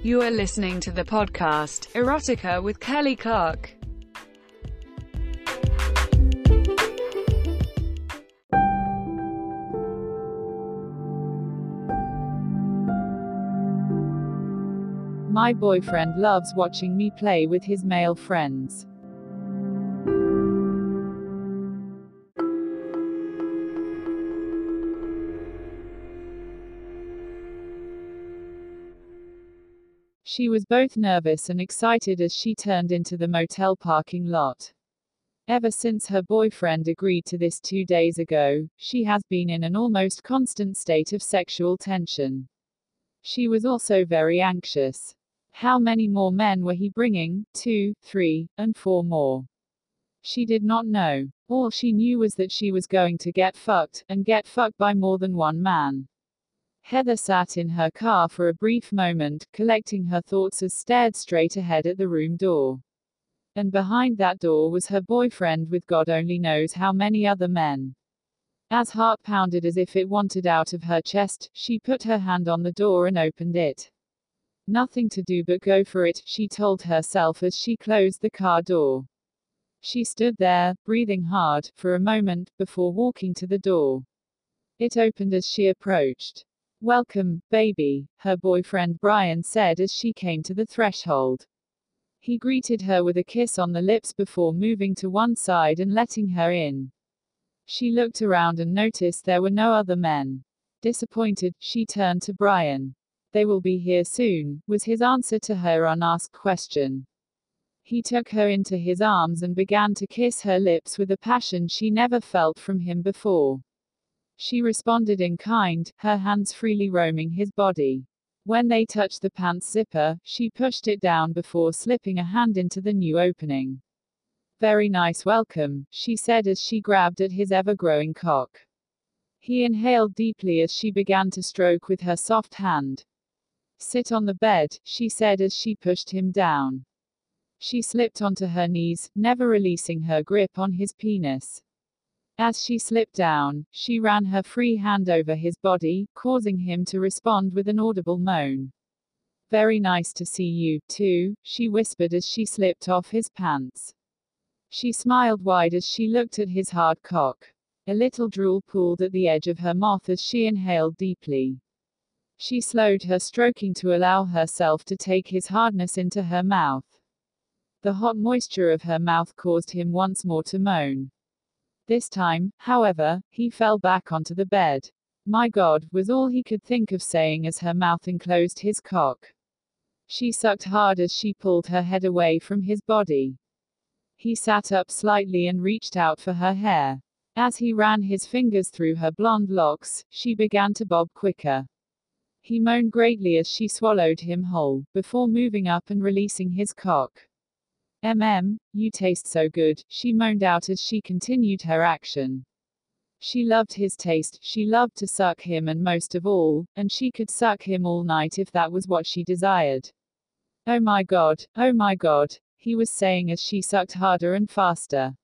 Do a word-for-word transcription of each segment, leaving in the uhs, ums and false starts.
You are listening to the podcast, Erotica with Kelly Clark. My boyfriend loves watching me play with his male friends. She was both nervous and excited as she turned into the motel parking lot. Ever since her boyfriend agreed to this two days ago, she has been in an almost constant state of sexual tension. She was also very anxious. How many more men were he bringing? Two, three, and four more. She did not know. All she knew was that she was going to get fucked, and get fucked by more than one man. Heather sat in her car for a brief moment, collecting her thoughts as stared straight ahead at the room door. And behind that door was her boyfriend with God only knows how many other men. As heart pounded as if it wanted out of her chest, she put her hand on the door and opened it. Nothing to do but go for it, she told herself as she closed the car door. She stood there, breathing hard, for a moment, before walking to the door. It opened as she approached. "Welcome, baby," her boyfriend Brian said as she came to the threshold. He greeted her with a kiss on the lips before moving to one side and letting her in. She looked around and noticed there were no other men. Disappointed, she turned to Brian. "They will be here soon," was his answer to her unasked question. He took her into his arms and began to kiss her lips with a passion she never felt from him before. She responded in kind, her hands freely roaming his body. When they touched the pants zipper, she pushed it down before slipping a hand into the new opening. "Very nice welcome," she said as she grabbed at his ever-growing cock. He inhaled deeply as she began to stroke with her soft hand. "Sit on the bed," she said as she pushed him down. She slipped onto her knees, never releasing her grip on his penis. As she slipped down, she ran her free hand over his body, causing him to respond with an audible moan. "Very nice to see you, too," she whispered as she slipped off his pants. She smiled wide as she looked at his hard cock. A little drool pooled at the edge of her mouth as she inhaled deeply. She slowed her stroking to allow herself to take his hardness into her mouth. The hot moisture of her mouth caused him once more to moan. This time, however, he fell back onto the bed. "My God," was all he could think of saying as her mouth enclosed his cock. She sucked hard as she pulled her head away from his body. He sat up slightly and reached out for her hair. As he ran his fingers through her blonde locks, she began to bob quicker. He moaned greatly as she swallowed him whole, before moving up and releasing his cock. "Mm, you taste so good," she moaned out as she continued her action. She loved his taste, she loved to suck him and most of all, and she could suck him all night if that was what she desired. "Oh my God, oh my God," he was saying as she sucked harder and faster.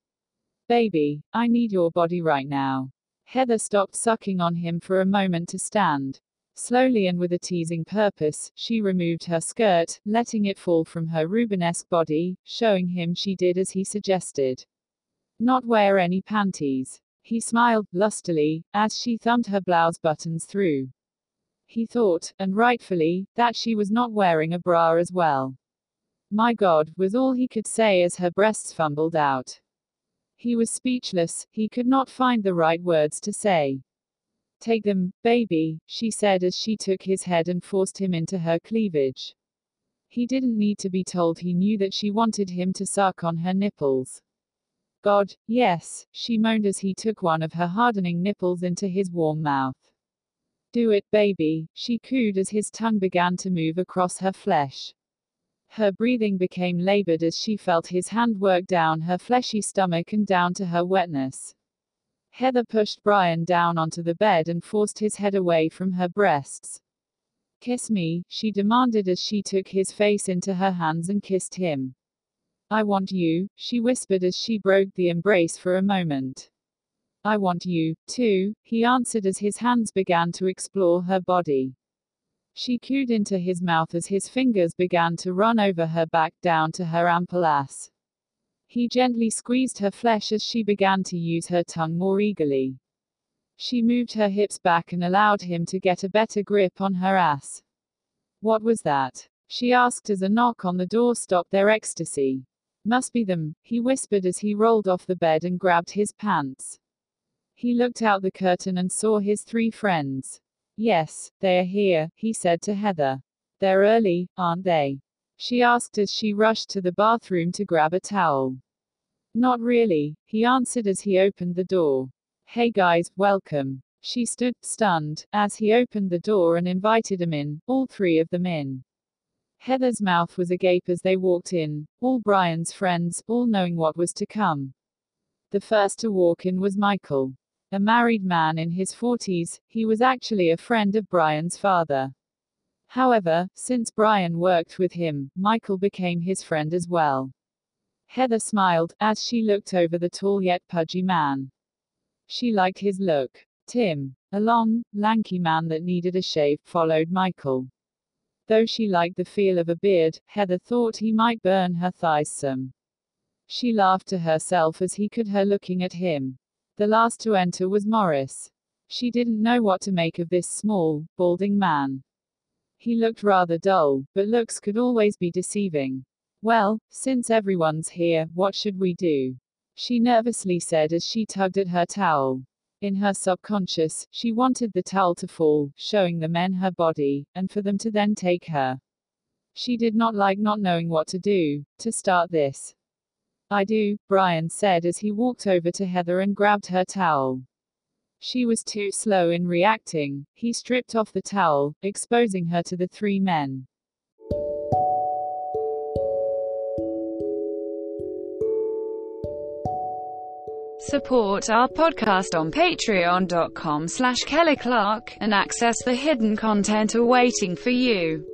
"Baby, I need your body right now." Heather stopped sucking on him for a moment to stand. Slowly and with a teasing purpose, she removed her skirt, letting it fall from her Rubenesque body, showing him she did as he suggested. "Not wear any panties." He smiled, lustily, as she thumbed her blouse buttons through. He thought, and rightfully, that she was not wearing a bra as well. "My God," was all he could say as her breasts fumbled out. He was speechless, he could not find the right words to say. "Take them, baby," she said as she took his head and forced him into her cleavage. He didn't need to be told, he knew that she wanted him to suck on her nipples. "God, yes," she moaned as he took one of her hardening nipples into his warm mouth. "Do it, baby," she cooed as his tongue began to move across her flesh. Her breathing became labored as she felt his hand work down her fleshy stomach and down to her wetness. Heather pushed Brian down onto the bed and forced his head away from her breasts. "Kiss me," she demanded as she took his face into her hands and kissed him. "I want you," she whispered as she broke the embrace for a moment. "I want you, too," he answered as his hands began to explore her body. She cooed into his mouth as his fingers began to run over her back down to her ample ass. He gently squeezed her flesh as she began to use her tongue more eagerly. She moved her hips back and allowed him to get a better grip on her ass. What was that? She asked as a knock on the door stopped their ecstasy. Must be them, he whispered as he rolled off the bed and grabbed his pants. He looked out the curtain and saw his three friends. Yes, they are here, he said to Heather. They're early, aren't they? She asked as she rushed to the bathroom to grab a towel. Not really, he answered as he opened the door. Hey guys, welcome. She stood, stunned, as he opened the door and invited them in, all three of them in. Heather's mouth was agape as they walked in, all Brian's friends, all knowing what was to come. The first to walk in was Michael. A married man in his forties, he was actually a friend of Brian's father. However, since Brian worked with him, Michael became his friend as well. Heather smiled, as she looked over the tall yet pudgy man. She liked his look. Tim, a long, lanky man that needed a shave, followed Michael. Though she liked the feel of a beard, Heather thought he might burn her thighs some. She laughed to herself as he could her looking at him. The last to enter was Morris. She didn't know what to make of this small, balding man. He looked rather dull, but looks could always be deceiving. Well, since everyone's here, what should we do? She nervously said as she tugged at her towel. In her subconscious, she wanted the towel to fall, showing the men her body, and for them to then take her. She did not like not knowing what to do, to start this. I do, Brian said as he walked over to Heather and grabbed her towel. She was too slow in reacting. He stripped off the towel, exposing her to the three men. Support our podcast on patreon dot com slash Kelly Clark, and access the hidden content awaiting for you.